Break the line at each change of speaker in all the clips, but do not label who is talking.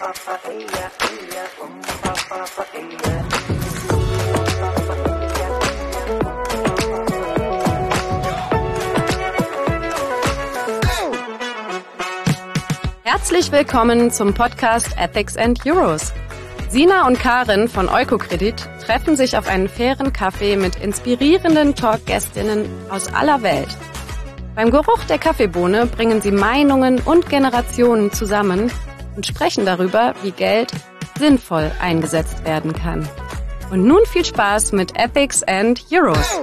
Herzlich willkommen zum Podcast Ethics and Euros. Sina und Karin von Eukocredit treffen sich auf einen fairen Kaffee mit inspirierenden Talkgästinnen aus aller Welt. Beim Geruch der Kaffeebohne bringen sie Meinungen und Generationen zusammen und sprechen darüber, wie Geld sinnvoll eingesetzt werden kann. Und nun viel Spaß mit Ethics and Euros.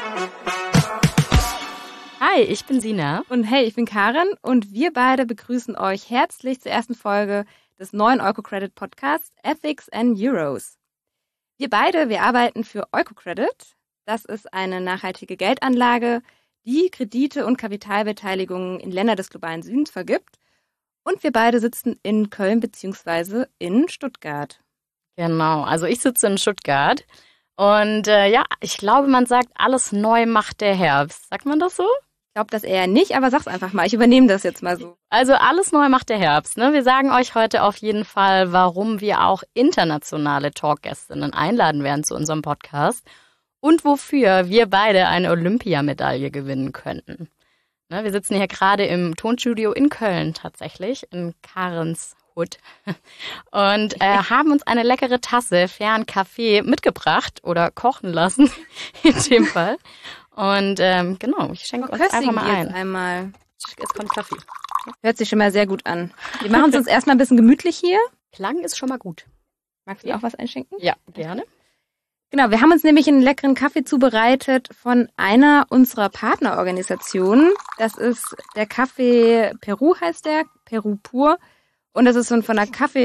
Hi, ich bin Sina.
Und hey, ich bin Karin und wir beide begrüßen euch herzlich zur ersten Folge des neuen Eukocredit Podcasts Ethics and Euros. Wir arbeiten für Eukocredit. Das ist eine nachhaltige Geldanlage, die Kredite und Kapitalbeteiligungen in Länder des globalen Südens vergibt. Und wir beide sitzen in Köln bzw. in Stuttgart.
Genau, also ich sitze in Stuttgart. Und ich glaube, man sagt, alles neu macht der Herbst. Sagt man das so?
Ich glaube das eher nicht, aber sag's einfach mal. Ich übernehme das jetzt mal so.
Also alles neu macht der Herbst. Ne? Wir sagen euch heute auf jeden Fall, warum wir auch internationale Talkgästinnen einladen werden zu unserem Podcast und wofür wir beide eine Olympiamedaille gewinnen könnten. Ne, wir sitzen hier gerade im Tonstudio in Köln tatsächlich, in Karins Hut und haben uns eine leckere Tasse fairen Kaffee mitgebracht oder kochen lassen in dem Fall. Und genau, ich schenke uns einfach mal ein. Jetzt kommt Kaffee.
Hört sich schon mal sehr gut an. Wir machen es uns erstmal ein bisschen gemütlich hier.
Klang ist schon mal gut.
Magst du auch was einschenken?
Ja, gerne.
Genau, wir haben uns nämlich einen leckeren Kaffee zubereitet von einer unserer Partnerorganisationen. Das ist der Kaffee Peru, heißt der, Peru Pur. Und das ist so von der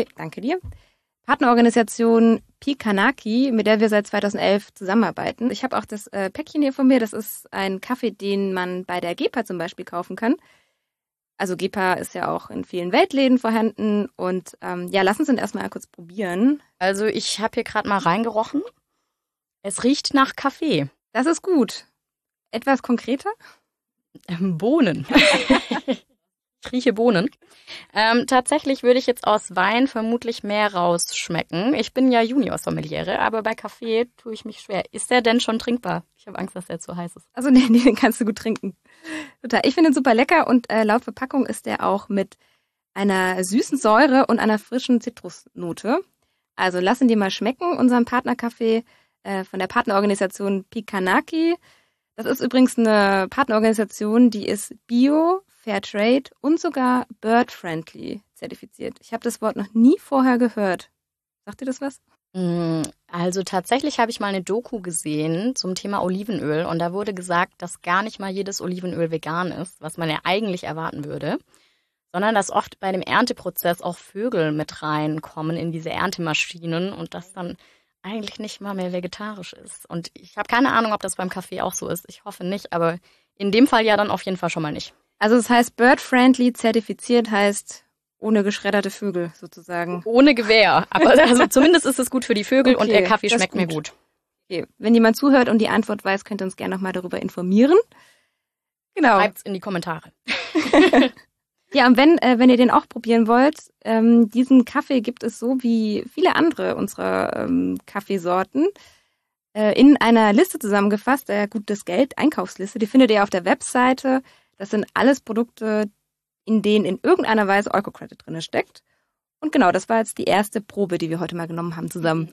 Partnerorganisation Pikanaki, mit der wir seit 2011 zusammenarbeiten. Ich habe auch das Päckchen hier von mir. Das ist ein Kaffee, den man bei der Gepa zum Beispiel kaufen kann. Also Gepa ist ja auch in vielen Weltläden vorhanden. Und lass uns den erstmal kurz probieren.
Also ich habe hier gerade mal reingerochen. Es riecht nach Kaffee.
Das ist gut. Etwas konkreter?
Bohnen. Ich rieche Bohnen. Tatsächlich würde ich jetzt aus Wein vermutlich mehr rausschmecken. Ich bin ja Junior-Sommeliere, aber bei Kaffee tue ich mich schwer. Ist der denn schon trinkbar? Ich habe Angst, dass der zu heiß ist.
Also nee, den kannst du gut trinken. Total. Ich finde ihn super lecker und laut Verpackung ist der auch mit einer süßen Säure und einer frischen Zitrusnote. Also lass ihn dir mal schmecken, unseren Partnerkaffee von der Partnerorganisation Pikanaki. Das ist übrigens eine Partnerorganisation, die ist Bio, Fairtrade und sogar Bird-Friendly zertifiziert. Ich habe das Wort noch nie vorher gehört. Sagt dir das was?
Also tatsächlich habe ich mal eine Doku gesehen zum Thema Olivenöl und da wurde gesagt, dass gar nicht mal jedes Olivenöl vegan ist, was man ja eigentlich erwarten würde, sondern dass oft bei dem Ernteprozess auch Vögel mit reinkommen in diese Erntemaschinen und das dann eigentlich nicht mal mehr vegetarisch ist. Und ich habe keine Ahnung, ob das beim Kaffee auch so ist. Ich hoffe nicht, aber in dem Fall ja dann auf jeden Fall schon mal nicht.
Also das heißt Bird-Friendly zertifiziert heißt ohne geschredderte Vögel sozusagen.
Ohne Gewehr. Aber also zumindest ist es gut für die Vögel und der Kaffee schmeckt mir gut.
Okay. Wenn jemand zuhört und die Antwort weiß, könnt ihr uns gerne nochmal darüber informieren. Genau.
Schreibt's in die Kommentare.
Ja, und wenn ihr den auch probieren wollt, diesen Kaffee gibt es so wie viele andere unserer Kaffeesorten in einer Liste zusammengefasst, der Gutes Geld Einkaufsliste. Die findet ihr auf der Webseite. Das sind alles Produkte, in denen in irgendeiner Weise Eukocredit drin steckt. Und genau, das war jetzt die erste Probe, die wir heute mal genommen haben zusammen.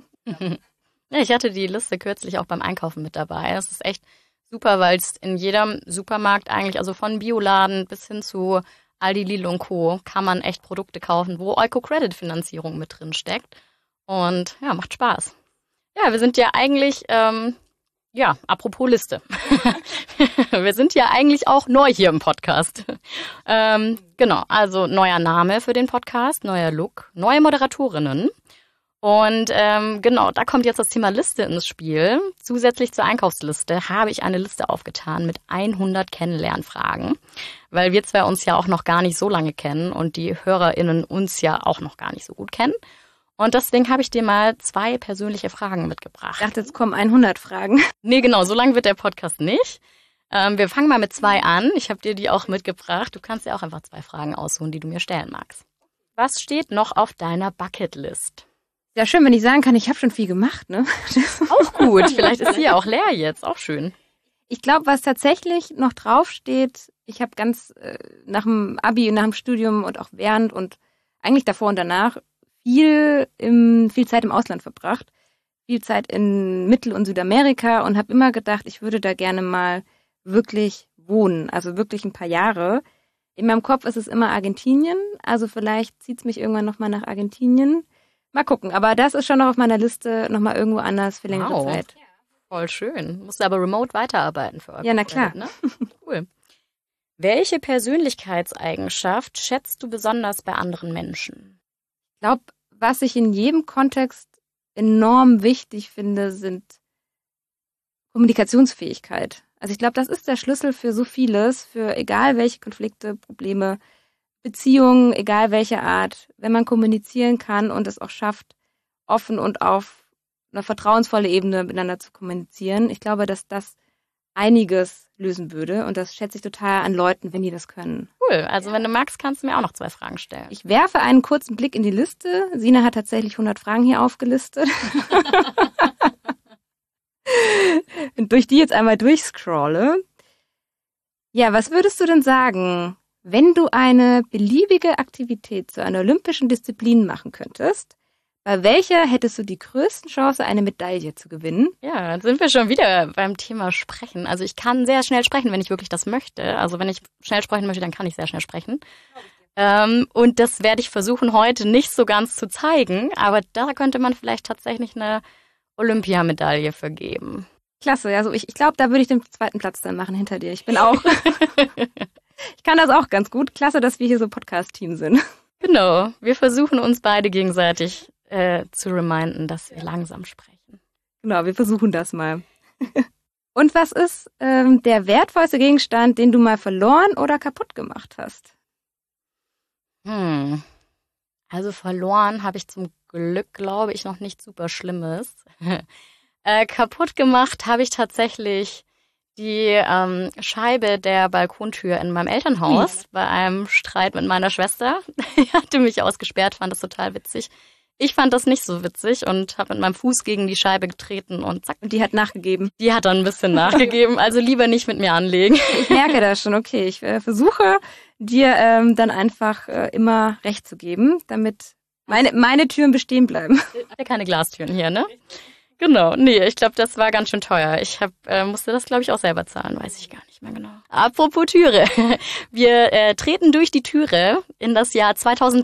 Ja, ich hatte die Liste kürzlich auch beim Einkaufen mit dabei. Das ist echt super, weil es in jedem Supermarkt eigentlich, also von Bioladen bis hin zu Aldi, Lidl und Co. kann man echt Produkte kaufen, wo Eukocredit-Finanzierung mit drin steckt. Und ja, macht Spaß. Ja, wir sind ja eigentlich, apropos Liste. Wir sind ja eigentlich auch neu hier im Podcast. Genau, also neuer Name für den Podcast, neuer Look, neue Moderatorinnen. Und genau, da kommt jetzt das Thema Liste ins Spiel. Zusätzlich zur Einkaufsliste habe ich eine Liste aufgetan mit 100 Kennenlernfragen, weil wir zwei uns ja auch noch gar nicht so lange kennen und die HörerInnen uns ja auch noch gar nicht so gut kennen. Und deswegen habe ich dir mal 2 persönliche Fragen mitgebracht.
Ich dachte, jetzt kommen 100 Fragen.
Nee, genau, so lang wird der Podcast nicht. Wir fangen mal mit 2 an. Ich habe dir die auch mitgebracht. Du kannst dir auch einfach 2 Fragen aussuchen, die du mir stellen magst. Was steht noch auf deiner Bucketlist?
Ja, schön, wenn ich sagen kann, ich habe schon viel gemacht, ne?
Auch gut, vielleicht ist sie ja auch leer jetzt, auch schön.
Ich glaube, was tatsächlich noch draufsteht, ich habe ganz nach dem Abi und nach dem Studium und auch während und eigentlich davor und danach viel Zeit im Ausland verbracht. Viel Zeit in Mittel- und Südamerika und habe immer gedacht, ich würde da gerne mal wirklich wohnen, also wirklich ein paar Jahre. In meinem Kopf ist es immer Argentinien, also vielleicht zieht es mich irgendwann nochmal nach Argentinien. Mal gucken, aber das ist schon noch auf meiner Liste, nochmal irgendwo anders für längere Zeit.
Voll schön. Musst du aber remote weiterarbeiten für euch.
Ja, na klar.
Ne? Cool. Welche Persönlichkeitseigenschaft schätzt du besonders bei anderen Menschen?
Ich glaube, was ich in jedem Kontext enorm wichtig finde, sind Kommunikationsfähigkeit. Also ich glaube, das ist der Schlüssel für so vieles, für egal welche Konflikte, Probleme, Beziehungen, egal welche Art. Wenn man kommunizieren kann und es auch schafft, offen und auf einer vertrauensvollen Ebene miteinander zu kommunizieren, ich glaube, dass das einiges lösen würde. Und das schätze ich total an Leuten, wenn die das können.
Cool. Also wenn du magst, kannst du mir auch noch 2 Fragen stellen.
Ich werfe einen kurzen Blick in die Liste. Sina hat tatsächlich 100 Fragen hier aufgelistet. Und durch die jetzt einmal durchscrolle. Ja, was würdest du denn sagen, wenn du eine beliebige Aktivität zu einer olympischen Disziplin machen könntest? Bei welcher hättest du die größten Chance, eine Medaille zu gewinnen?
Ja, jetzt sind wir schon wieder beim Thema Sprechen. Also ich kann sehr schnell sprechen, wenn ich wirklich das möchte. Also wenn ich schnell sprechen möchte, dann kann ich sehr schnell sprechen. Und das werde ich versuchen, heute nicht so ganz zu zeigen. Aber da könnte man vielleicht tatsächlich eine Olympiamedaille für geben.
Klasse, also ich glaube, da würde ich den 2. Platz dann machen hinter dir. Ich bin auch, ich kann das auch ganz gut. Klasse, dass wir hier so Podcast-Team sind.
Genau, wir versuchen uns beide gegenseitig zu reminden, dass wir langsam sprechen.
Genau, wir versuchen das mal. Und was ist der wertvollste Gegenstand, den du mal verloren oder kaputt gemacht hast?
Also verloren habe ich zum Glück, glaube ich, noch nichts super Schlimmes. Kaputt gemacht habe ich tatsächlich die Scheibe der Balkontür in meinem Elternhaus bei einem Streit mit meiner Schwester. Die hatte mich ausgesperrt, fand das total witzig. Ich fand das nicht so witzig und habe mit meinem Fuß gegen die Scheibe getreten und zack.
Und die hat nachgegeben.
Die hat dann ein bisschen nachgegeben, also lieber nicht mit mir anlegen.
Ich merke das schon, okay. Ich versuche dir dann einfach immer recht zu geben, damit meine Türen bestehen bleiben.
Ja, keine Glastüren hier, ne? Genau, nee, ich glaube, das war ganz schön teuer. Ich musste das, glaube ich, auch selber zahlen, weiß ich gar nicht mehr genau. Apropos Türe, wir treten durch die Türe in das Jahr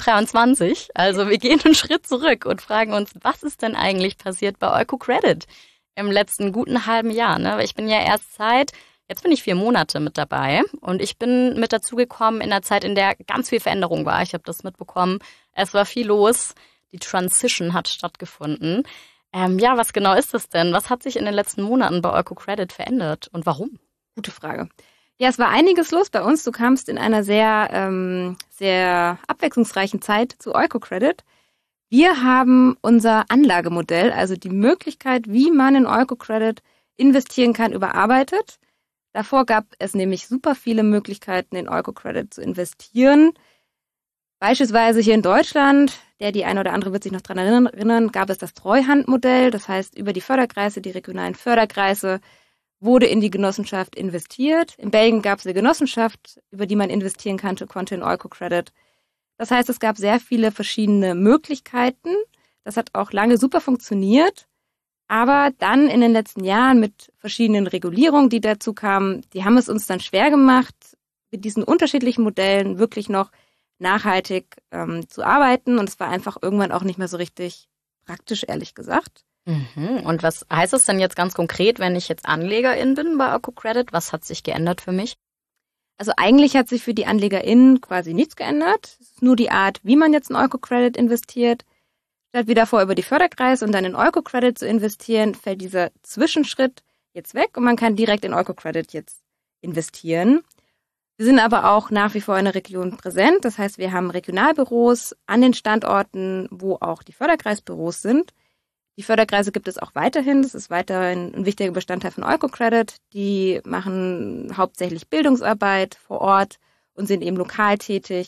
2023. Also wir gehen einen Schritt zurück und fragen uns, was ist denn eigentlich passiert bei Oikocredit im letzten guten halben Jahr? Ne? Ich bin ja erst jetzt bin ich 4 Monate mit dabei und ich bin mit dazugekommen in einer Zeit, in der ganz viel Veränderung war. Ich habe das mitbekommen, es war viel los, die Transition hat stattgefunden. Ja, was genau ist das denn? Was hat sich in den letzten Monaten bei Oikocredit verändert und warum?
Gute Frage. Ja, es war einiges los bei uns. Du kamst in einer sehr, sehr abwechslungsreichen Zeit zu Oikocredit. Wir haben unser Anlagemodell, also die Möglichkeit, wie man in Oikocredit investieren kann, überarbeitet. Davor gab es nämlich super viele Möglichkeiten, in Oikocredit zu investieren. Beispielsweise hier in Deutschland, die eine oder andere wird sich noch daran erinnern, gab es das Treuhandmodell. Das heißt, über die Förderkreise, die regionalen Förderkreise, wurde in die Genossenschaft investiert. In Belgien gab es eine Genossenschaft, über die man investieren konnte in Oikocredit. Das heißt, es gab sehr viele verschiedene Möglichkeiten. Das hat auch lange super funktioniert. Aber dann in den letzten Jahren mit verschiedenen Regulierungen, die dazu kamen, die haben es uns dann schwer gemacht, mit diesen unterschiedlichen Modellen wirklich noch nachhaltig zu arbeiten. Und es war einfach irgendwann auch nicht mehr so richtig praktisch, ehrlich gesagt.
Und was heißt das denn jetzt ganz konkret, wenn ich jetzt Anlegerin bin bei Oikocredit? Was hat sich geändert für mich?
Also eigentlich hat sich für die AnlegerInnen quasi nichts geändert. Es ist nur die Art, wie man jetzt in Oikocredit investiert. Statt wie davor über die Förderkreise und dann in Oikocredit zu investieren, fällt dieser Zwischenschritt jetzt weg und man kann direkt in Oikocredit jetzt investieren. Wir sind aber auch nach wie vor in der Region präsent. Das heißt, wir haben Regionalbüros an den Standorten, wo auch die Förderkreisbüros sind. Die Förderkreise gibt es auch weiterhin. Das ist weiterhin ein wichtiger Bestandteil von Oikocredit. Die machen hauptsächlich Bildungsarbeit vor Ort und sind eben lokal tätig.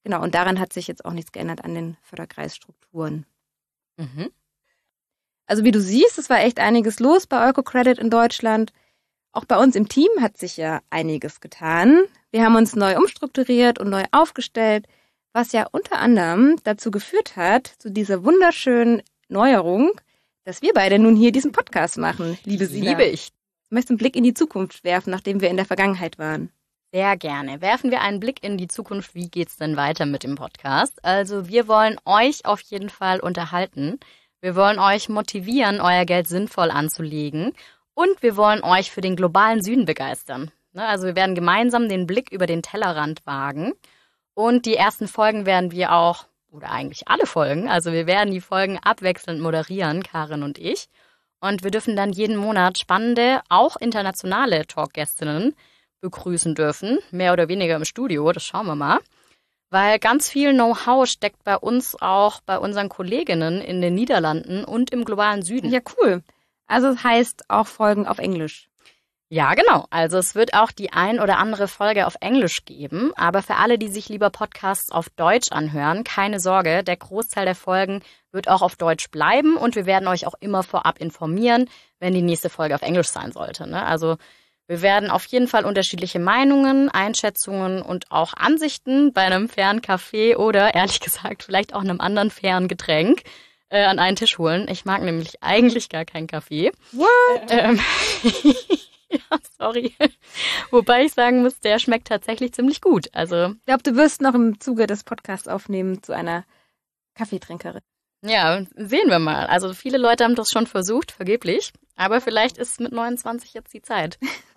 Genau, und daran hat sich jetzt auch nichts geändert an den Förderkreisstrukturen.
Mhm.
Also wie du siehst, es war echt einiges los bei Öko-Credit in Deutschland. Auch bei uns im Team hat sich ja einiges getan. Wir haben uns neu umstrukturiert und neu aufgestellt, was ja unter anderem dazu geführt hat, zu dieser wunderschönen Neuerung, dass wir beide nun hier diesen Podcast machen. Liebe Sina.
Liebe ich.
Du möchtest einen Blick in die Zukunft werfen, nachdem wir in der Vergangenheit waren.
Sehr gerne. Werfen wir einen Blick in die Zukunft. Wie geht's denn weiter mit dem Podcast? Also wir wollen euch auf jeden Fall unterhalten. Wir wollen euch motivieren, euer Geld sinnvoll anzulegen. Und wir wollen euch für den globalen Süden begeistern. Also wir werden gemeinsam den Blick über den Tellerrand wagen. Und die ersten Folgen werden wir auch, oder eigentlich alle Folgen, also wir werden die Folgen abwechselnd moderieren, Karin und ich. Und wir dürfen dann jeden Monat spannende, auch internationale Talkgästinnen begrüßen dürfen, mehr oder weniger im Studio, das schauen wir mal. Weil ganz viel Know-how steckt bei uns auch bei unseren Kolleginnen in den Niederlanden und im globalen Süden.
Ja, cool. Also es heißt auch Folgen auf Englisch.
Ja, genau. Also es wird auch die ein oder andere Folge auf Englisch geben. Aber für alle, die sich lieber Podcasts auf Deutsch anhören, keine Sorge, der Großteil der Folgen wird auch auf Deutsch bleiben. Und wir werden euch auch immer vorab informieren, wenn die nächste Folge auf Englisch sein sollte. Also wir werden auf jeden Fall unterschiedliche Meinungen, Einschätzungen und auch Ansichten bei einem fairen Kaffee oder, ehrlich gesagt, vielleicht auch einem anderen fairen Getränk an einen Tisch holen. Ich mag nämlich eigentlich gar keinen Kaffee.
What?
Ja, sorry. Wobei ich sagen muss, der schmeckt tatsächlich ziemlich gut. Also
Ich glaube, du wirst noch im Zuge des Podcasts aufnehmen zu einer Kaffeetrinkerin.
ja, sehen wir mal. Also viele Leute haben das schon versucht, vergeblich. Aber vielleicht ist mit 29 jetzt die Zeit.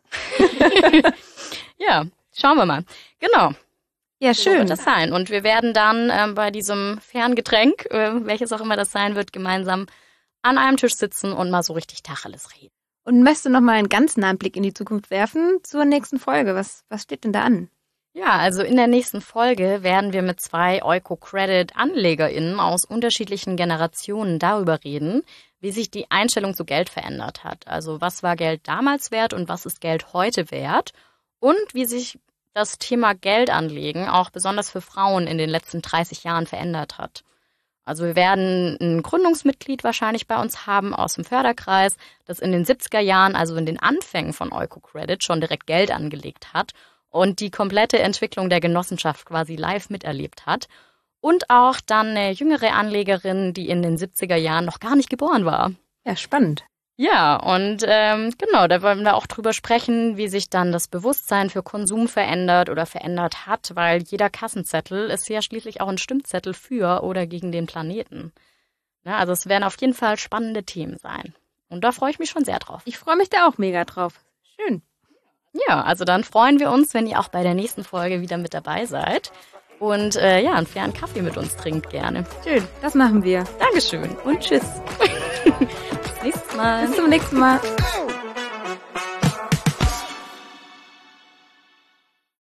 Ja, schauen wir mal. Genau.
Ja,
So
schön.
wird das sein. Und wir werden dann bei diesem fairen Getränk, welches auch immer das sein wird, gemeinsam an einem Tisch sitzen und mal so richtig Tacheles reden.
Und möchtest du noch mal einen ganz nahen Blick in die Zukunft werfen zur nächsten Folge? Was steht denn da an?
Ja, also in der nächsten Folge werden wir mit 2 Öko-Credit-AnlegerInnen aus unterschiedlichen Generationen darüber reden, wie sich die Einstellung zu Geld verändert hat. Also was war Geld damals wert und was ist Geld heute wert? Und wie sich das Thema Geldanlegen auch besonders für Frauen in den letzten 30 Jahren verändert hat. Also wir werden ein Gründungsmitglied wahrscheinlich bei uns haben aus dem Förderkreis, das in den 70er Jahren, also in den Anfängen von Öko-Credit, schon direkt Geld angelegt hat und die komplette Entwicklung der Genossenschaft quasi live miterlebt hat. Und auch dann eine jüngere Anlegerin, die in den 70er Jahren noch gar nicht geboren war.
Ja, spannend.
Ja, und genau, da wollen wir auch drüber sprechen, wie sich dann das Bewusstsein für Konsum verändert oder verändert hat, weil jeder Kassenzettel ist ja schließlich auch ein Stimmzettel für oder gegen den Planeten. Ja, also es werden auf jeden Fall spannende Themen sein. Und da freue ich mich schon sehr drauf.
Ich freue mich da auch mega drauf. Schön.
Ja, also dann freuen wir uns, wenn ihr auch bei der nächsten Folge wieder mit dabei seid. Und ja, einen fairen Kaffee mit uns trinkt gerne.
Schön. Das machen wir.
Dankeschön.
Und tschüss.
Bis nächstes Mal.
Bis zum nächsten Mal.